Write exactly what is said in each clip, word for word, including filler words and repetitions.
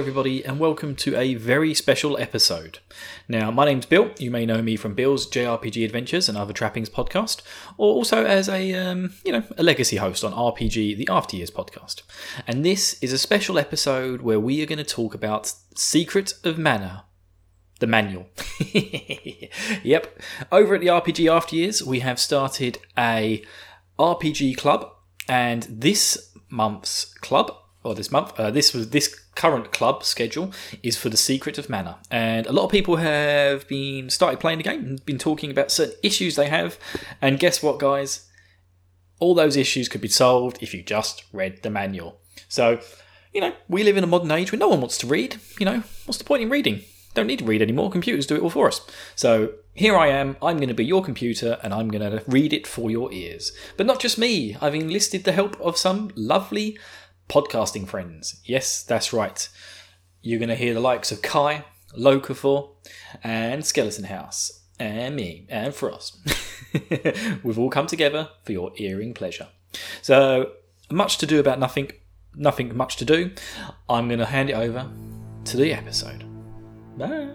everybody, and welcome to a very special episode. Now, my name's Bill. You may know me from Bill's J R P G Adventures and Other Trappings podcast, or also as a, um, you know, a legacy host on R P G, the After Years podcast. And this is a special episode where we are going to talk about Secret of Mana, the manual. Yep. Over at the R P G After Years, we have started a R P G club, and this month's club, or this month, uh, this was this current club schedule is for the Secret of Mana, and a lot of people have been started playing the game and been talking about certain issues they have, and guess what, guys? All those issues could be solved if you just read the manual. So, you know, we live in a modern age where no one wants to read. You know, what's the point in reading? Don't need to read anymore. Computers do it all for us. So here I am. I'm going to be your computer, and I'm going to read it for your ears. But not just me. I've enlisted the help of some lovely podcasting friends. Yes, that's right. You're going to hear the likes of Kai, Locafor, and Skeleton House, and me, and Frost. We've all come together for your earing pleasure. So, much to do about nothing, nothing much to do. I'm going to hand it over to the episode. Bye.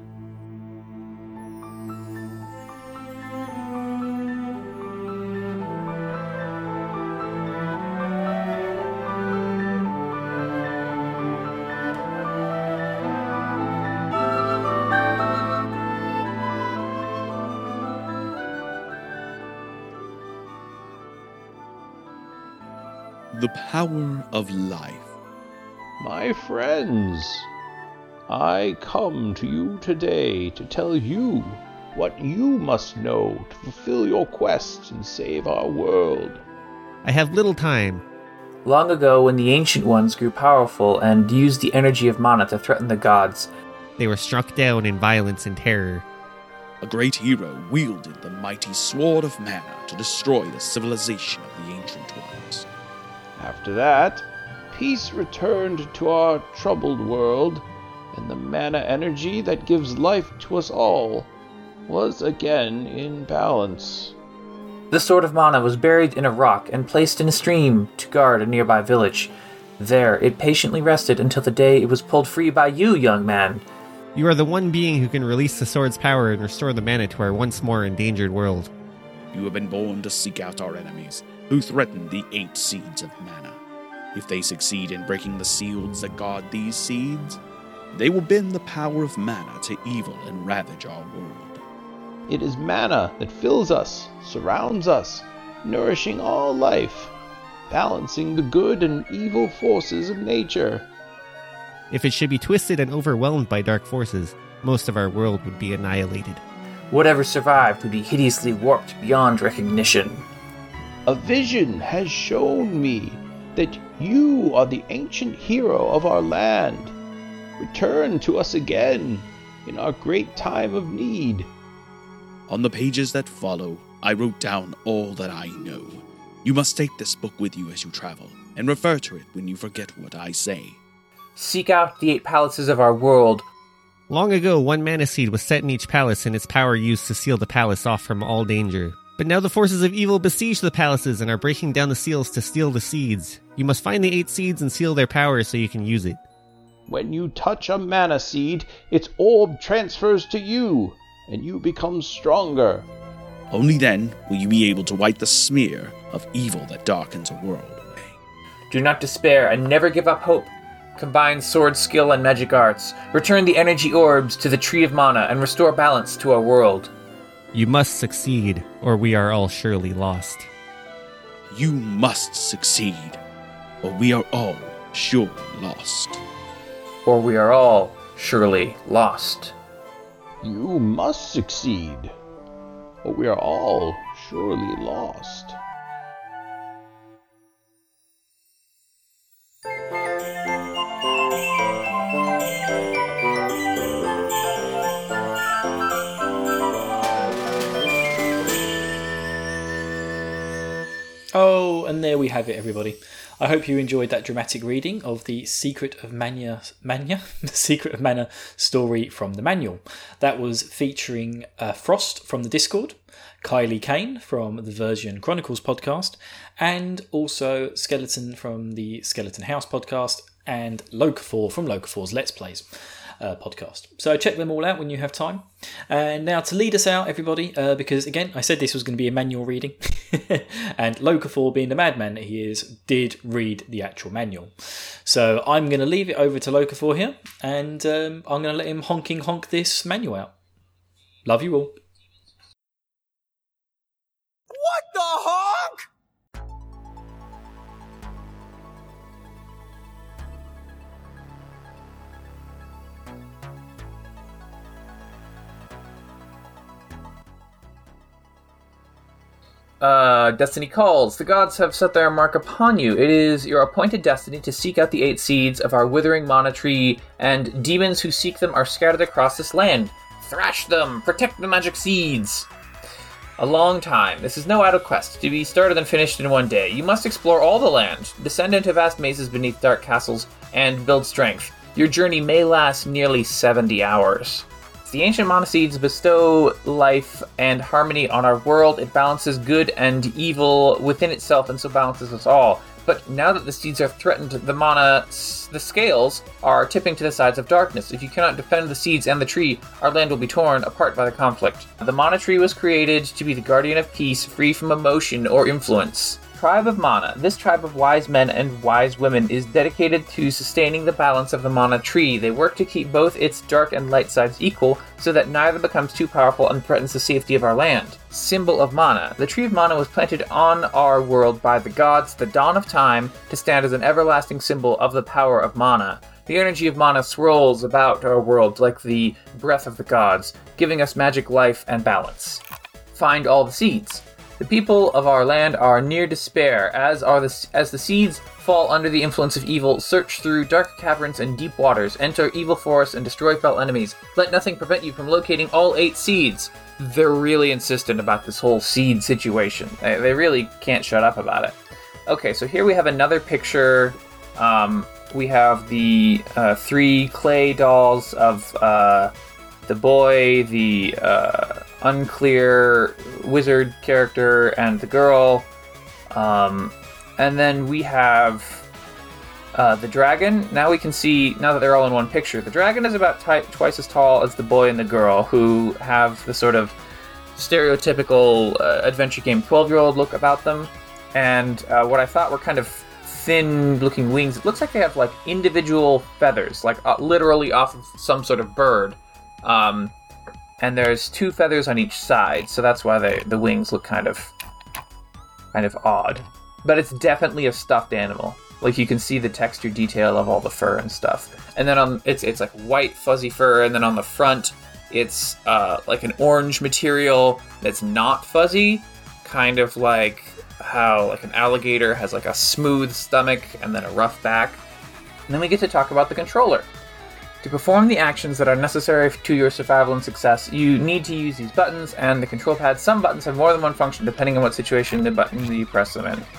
The power of life. My friends, I come to you today to tell you what you must know to fulfill your quest and save our world. I have little time. Long ago, when the Ancient Ones grew powerful and used the energy of mana to threaten the gods, they were struck down in violence and terror. A great hero wielded the mighty Sword of Mana to destroy the civilization of the Ancient Ones. After that, peace returned to our troubled world, and the mana energy that gives life to us all was again in balance. The Sword of Mana was buried in a rock and placed in a stream to guard a nearby village. There, it patiently rested until the day it was pulled free by you, young man. You are the one being who can release the sword's power and restore the mana to our once more endangered world. You have been born to seek out our enemies, who threaten the eight seeds of mana. If they succeed in breaking the seals that guard these seeds, they will bend the power of mana to evil and ravage our world. It is mana that fills us, surrounds us, nourishing all life, balancing the good and evil forces of nature. If it should be twisted and overwhelmed by dark forces, most of our world would be annihilated. Whatever survived would be hideously warped beyond recognition. A vision has shown me that you are the ancient hero of our land. Return to us again in our great time of need. On the pages that follow, I wrote down all that I know. You must take this book with you as you travel, and refer to it when you forget what I say. Seek out the eight palaces of our world. Long ago, one mana seed was set in each palace and its power used to seal the palace off from all danger. But now the forces of evil besiege the palaces and are breaking down the seals to steal the seeds. You must find the eight seeds and seal their power so you can use it. When you touch a mana seed, its orb transfers to you, and you become stronger. Only then will you be able to wipe the smear of evil that darkens a world away. Do not despair and never give up hope. Combine sword skill and magic arts. Return the energy orbs to the Tree of Mana and restore balance to our world. You must succeed, or we are all surely lost. You must succeed, or we are all surely lost. Or we are all surely lost. You must succeed, or we are all surely lost. Oh, and there we have it, everybody. I hope you enjoyed that dramatic reading of the Secret of Mana, Mania, the Secret of Mana story from the manual. That was featuring uh, Frost from the Discord, Kylie Kane from the Version Chronicles podcast, and also Skeleton from the Skeleton House podcast, and Locafor from Locafor's Let's Plays uh, podcast. So check them all out when you have time. And now to lead us out, everybody, uh, because again, I said this was going to be a manual reading, and Locafor, being the madman that he is, did read the actual manual. So I'm going to leave it over to Locafor here, and um, I'm going to let him honking honk this manual out. Love you all. What the honk? Uh, Destiny calls. The gods have set their mark upon you. It is your appointed destiny to seek out the eight seeds of our withering mana tree, and demons who seek them are scattered across this land. Thrash them! Protect the magic seeds! A long time. This is no idle quest, to be started and finished in one day. You must explore all the land, descend into vast mazes beneath dark castles, and build strength. Your journey may last nearly seventy hours. The ancient mana seeds bestow life and harmony on our world. It balances good and evil within itself, and so balances us all. But now that the seeds are threatened, the mana, the scales are tipping to the sides of darkness. If you cannot defend the seeds and the tree, our land will be torn apart by the conflict. The mana tree was created to be the guardian of peace, free from emotion or influence. Tribe of Mana. This tribe of wise men and wise women is dedicated to sustaining the balance of the mana tree. They work to keep both its dark and light sides equal, so that neither becomes too powerful and threatens the safety of our land. Symbol of Mana. The tree of Mana was planted on our world by the gods, the dawn of time, to stand as an everlasting symbol of the power of Mana. The energy of Mana swirls about our world like the breath of the gods, giving us magic life and balance. Find all the seeds. The people of our land are near despair, as are the as the seeds fall under the influence of evil. Search through dark caverns and deep waters, enter evil forests and destroy fell enemies. Let nothing prevent you from locating all eight seeds. They're really insistent about this whole seed situation. They, they really can't shut up about it. Okay, so here we have another picture. Um, we have the uh, three clay dolls of uh, the boy, the uh, unclear wizard character, and the girl. Um, and then we have uh, the dragon. Now we can see, now that they're all in one picture, the dragon is about t- twice as tall as the boy and the girl, who have the sort of stereotypical uh, adventure game twelve-year-old look about them. And uh, what I thought were kind of thin-looking wings, it looks like they have like individual feathers, like uh, literally off of some sort of bird. Um, and there's two feathers on each side, so that's why they, the wings look kind of kind of odd. But it's definitely a stuffed animal. Like, you can see the texture detail of all the fur and stuff. And then on it's it's like white fuzzy fur, and then on the front it's uh, like an orange material that's not fuzzy, kind of like how like an alligator has like a smooth stomach and then a rough back. And then we get to talk about the controller. To perform the actions that are necessary to your survival and success, you need to use these buttons and the control pad. Some buttons have more than one function depending on what situation the button you press them in.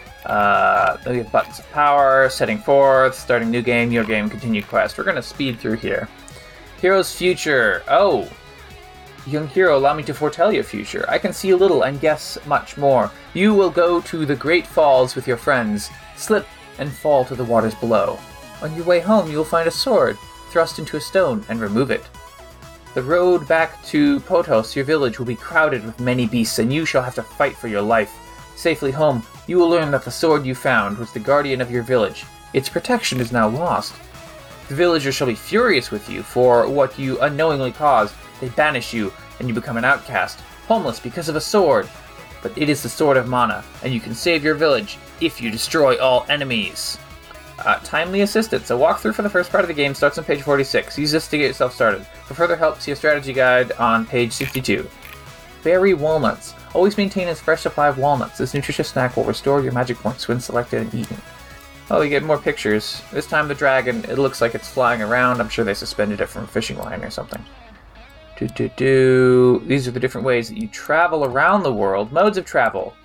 Uh, we have buttons of power, setting forth, starting new game, your game, continue quest. We're going to speed through here. Hero's future. Oh, young hero, allow me to foretell your future. I can see a little and guess much more. You will go to the Great Falls with your friends, slip and fall to the waters below. On your way home, you will find a sword. Thrust into a stone and remove it. The road back to Potos, your village, will be crowded with many beasts, and you shall have to fight for your life. Safely home, you will learn that the sword you found was the guardian of your village. Its protection is now lost. The villagers shall be furious with you for what you unknowingly caused. They banish you, and you become an outcast, homeless because of a sword. But it is the sword of Mana, and you can save your village if you destroy all enemies. Uh, timely assistance. A walkthrough for the first part of the game starts on page forty-six. Use this to get yourself started. For further help, see a strategy guide on page sixty-two. Berry walnuts. Always maintain a fresh supply of walnuts. This nutritious snack will restore your magic points when selected and eaten. Oh, you get more pictures. This time the dragon, it looks like it's flying around. I'm sure they suspended it from a fishing line or something. Do, do, do. These are the different ways that you travel around the world. Modes of travel.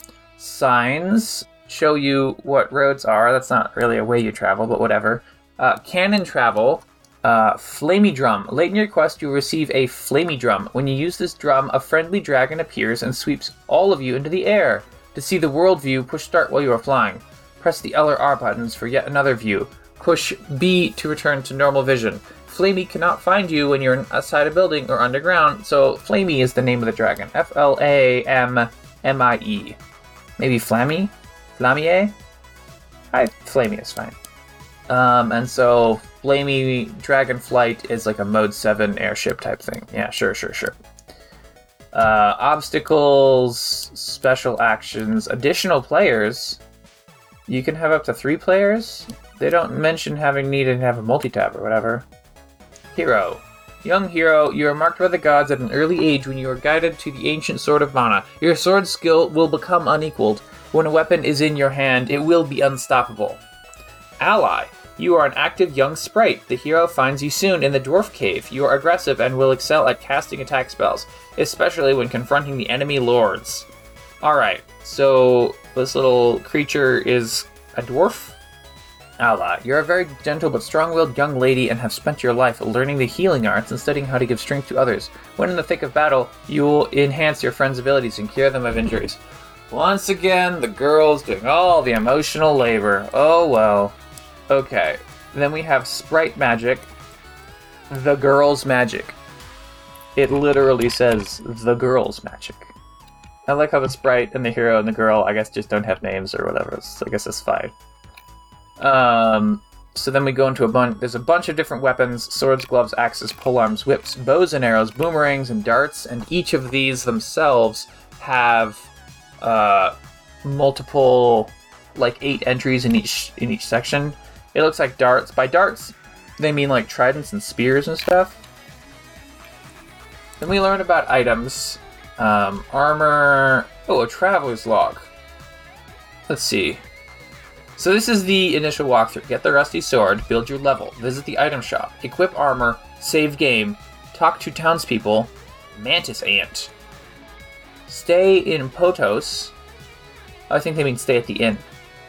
Signs show you what roads are. That's not really a way you travel, but whatever. Uh, cannon travel. Uh, flamey drum. Late in your quest, you'll receive a flamey drum. When you use this drum, a friendly dragon appears and sweeps all of you into the air. To see the world view, push start while you are flying. Press the L or R buttons for yet another view. Push B to return to normal vision. Flamey cannot find you when you're outside a building or underground, so Flamey is the name of the dragon. F L A M M I E. Maybe Flammy? Flamier? Hi, Flamey is fine. Um, and so Flamey Dragonflight is like a Mode seven airship type thing. Yeah, sure, sure, sure. Uh, obstacles, special actions, additional players. You can have up to three players. They don't mention having needed to have a multi-tab or whatever. Hero. Young hero, you are marked by the gods at an early age when you are guided to the ancient sword of mana. Your sword skill will become unequaled. When a weapon is in your hand, it will be unstoppable. Ally. You are an active young sprite. The hero finds you soon in the dwarf cave. You are aggressive and will excel at casting attack spells, especially when confronting the enemy lords. Alright, so this little creature is a dwarf? Ally. You're a very gentle but strong-willed young lady and have spent your life learning the healing arts and studying how to give strength to others. When in the thick of battle, you will enhance your friends' abilities and cure them of injuries. Once again, the girl's doing all the emotional labor. Oh well. Okay. Then we have Sprite Magic. The Girl's Magic. It literally says, the Girl's Magic. I like how the sprite and the hero and the girl, I guess, just don't have names or whatever. So I guess it's fine. Um, so then we go into a bunch, there's a bunch of different weapons, swords, gloves, axes, polearms, whips, bows and arrows, boomerangs, and darts, and each of these themselves have, uh, multiple, like, eight entries in each, in each section. It looks like darts. By darts, they mean, like, tridents and spears and stuff. Then we learn about items, um, armor, oh, a traveler's log. Let's see. So this is the initial walkthrough. Get the rusty sword, build your level, visit the item shop, equip armor, save game, talk to townspeople, mantis ant. Stay in Potos. I think they mean stay at the inn.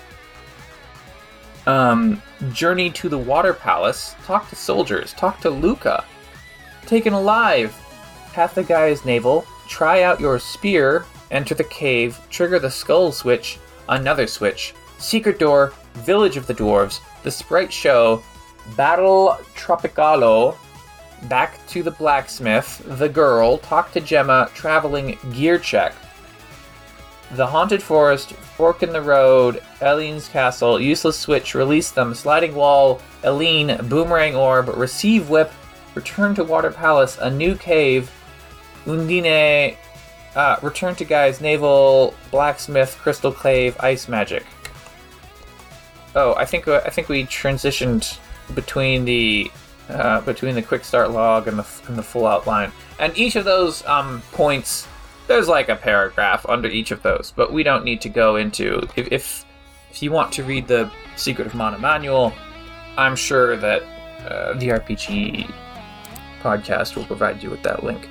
Um, journey to the water palace, talk to soldiers, talk to Luca. Taken alive, Pathagai's navel, try out your spear, enter the cave, trigger the skull switch, another switch. Secret door, village of the dwarves, the sprite show, battle Tropicalo, back to the blacksmith, the girl, talk to Gemma, traveling gear check, the haunted forest, fork in the road, Eileen's castle, useless switch, release them, sliding wall, Eileen, boomerang orb, receive whip, return to water palace, a new cave, Undine, uh, return to Guy's navel, blacksmith, crystal cave, ice magic. Oh, I think uh, I think we transitioned between the uh, between the quick start log and the and the full outline. And each of those um, points, there's like a paragraph under each of those, but we don't need to go into. If if, if you want to read the Secret of Mana manual, I'm sure that uh, the R P G podcast will provide you with that link.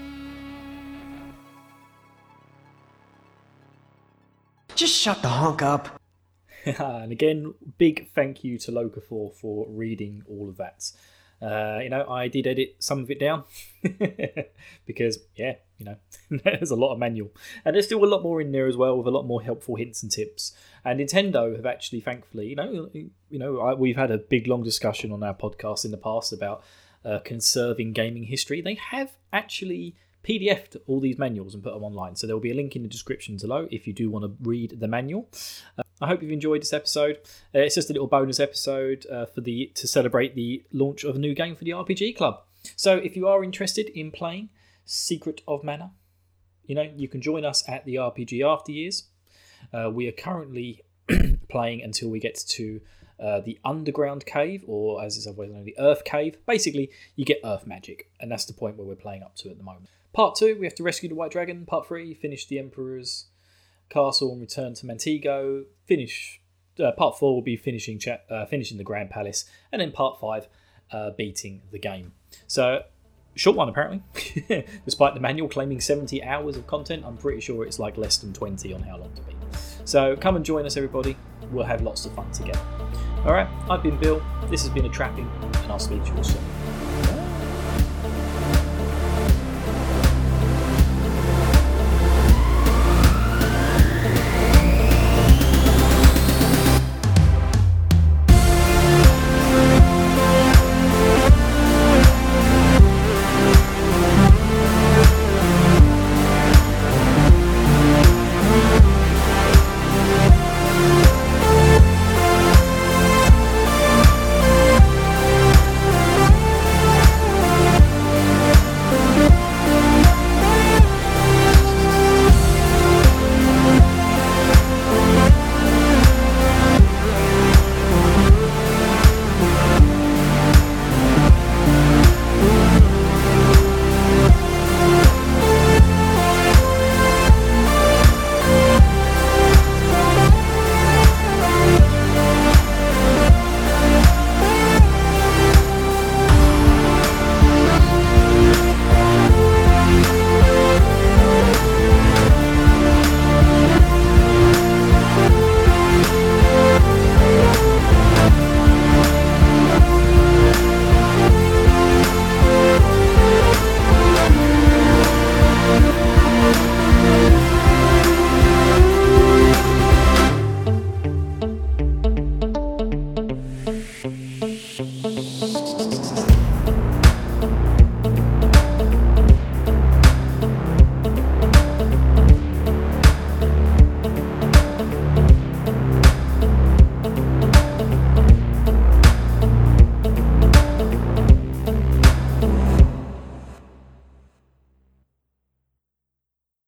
Just shut the honk up. And again, big thank you to Locafor for reading all of that. Uh, you know, I did edit some of it down because, yeah, you know, there's a lot of manual. And there's still a lot more in there as well with a lot more helpful hints and tips. And Nintendo have actually, thankfully, you know, you know, I, we've had a big, long discussion on our podcast in the past about uh, conserving gaming history. They have actually P D F'd all these manuals and put them online. So there will be a link in the description below if you do want to read the manual. Uh, I hope you've enjoyed this episode. Uh, it's just a little bonus episode uh, for the to celebrate the launch of a new game for the R P G Club. So if you are interested in playing Secret of Mana, you know, you can join us at the R P G After Years. Uh, we are currently playing until we get to uh, the Underground Cave, or as it's otherwise known, the Earth Cave. Basically, you get Earth magic, and that's the point where we're playing up to at the moment. Part two, we have to rescue the White Dragon. Part three, finish the Emperor's Castle and return to Montego. Finish. Uh, part four will be finishing cha- uh, finishing the Grand Palace, and then part five, uh, beating the game. So, short one apparently. Despite the manual claiming seventy hours of content, I'm pretty sure it's like less than twenty on how long to beat. So come and join us, everybody. We'll have lots of fun together. All right, I've been Bill. This has been A Trapping, and I'll speak to you all soon.